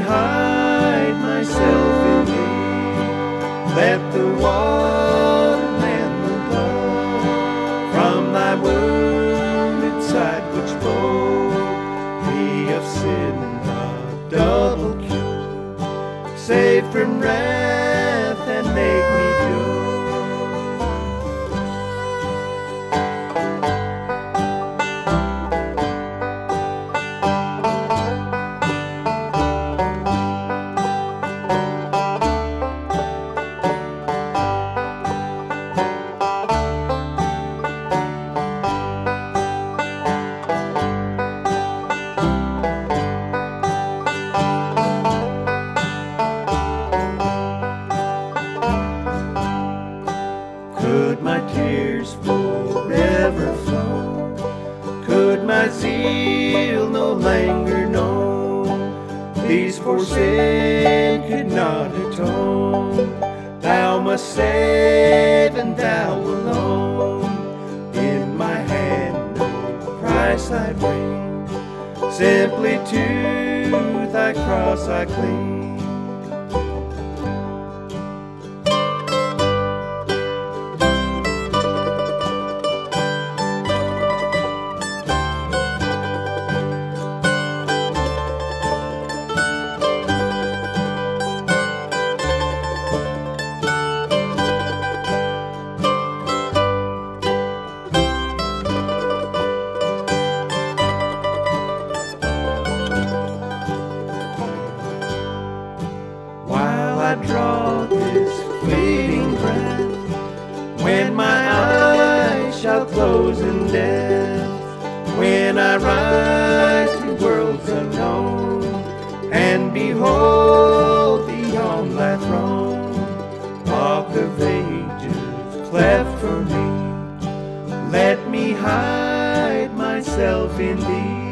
hide myself in thee. Let the water and the blood from thy wounded side, which bore me of sin a double cure, save from wrath and make me pure. Could my tears forever flow? Could my zeal no longer know? These for sin could not atone. Thou must save, and thou alone. In my hand no price I bring, simply to thy cross I cling. I draw this fleeting breath, when my eyes shall close in death, when I rise to worlds unknown, and behold beyond thy throne, Rock of Ages cleft for me, let me hide myself in thee.